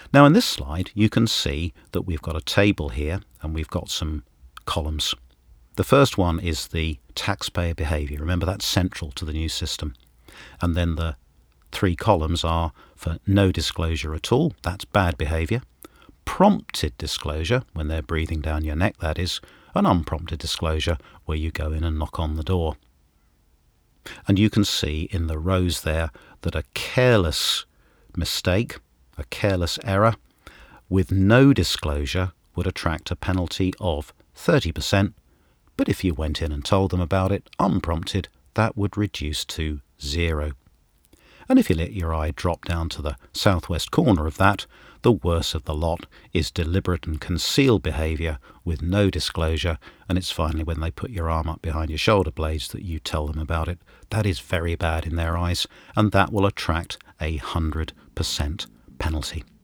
Now in this slide you can see that we've got a table here and we've got some columns. The first one is the taxpayer behaviour. Remember, that's central to the new system. And then the 3 columns are for no disclosure at all, that's bad behaviour, prompted disclosure, when they're breathing down your neck that is, and unprompted disclosure, where you go in and knock on the door. And you can see in the rows there that a careless mistake, a careless error, with no disclosure would attract a penalty of 30%, but if you went in and told them about it unprompted, that would reduce to 0. And if you let your eye drop down to the southwest corner of that, the worst of the lot is deliberate and concealed behaviour with no disclosure, and it's finally when they put your arm up behind your shoulder blades that you tell them about it. That is very bad in their eyes, and that will attract a 100% penalty.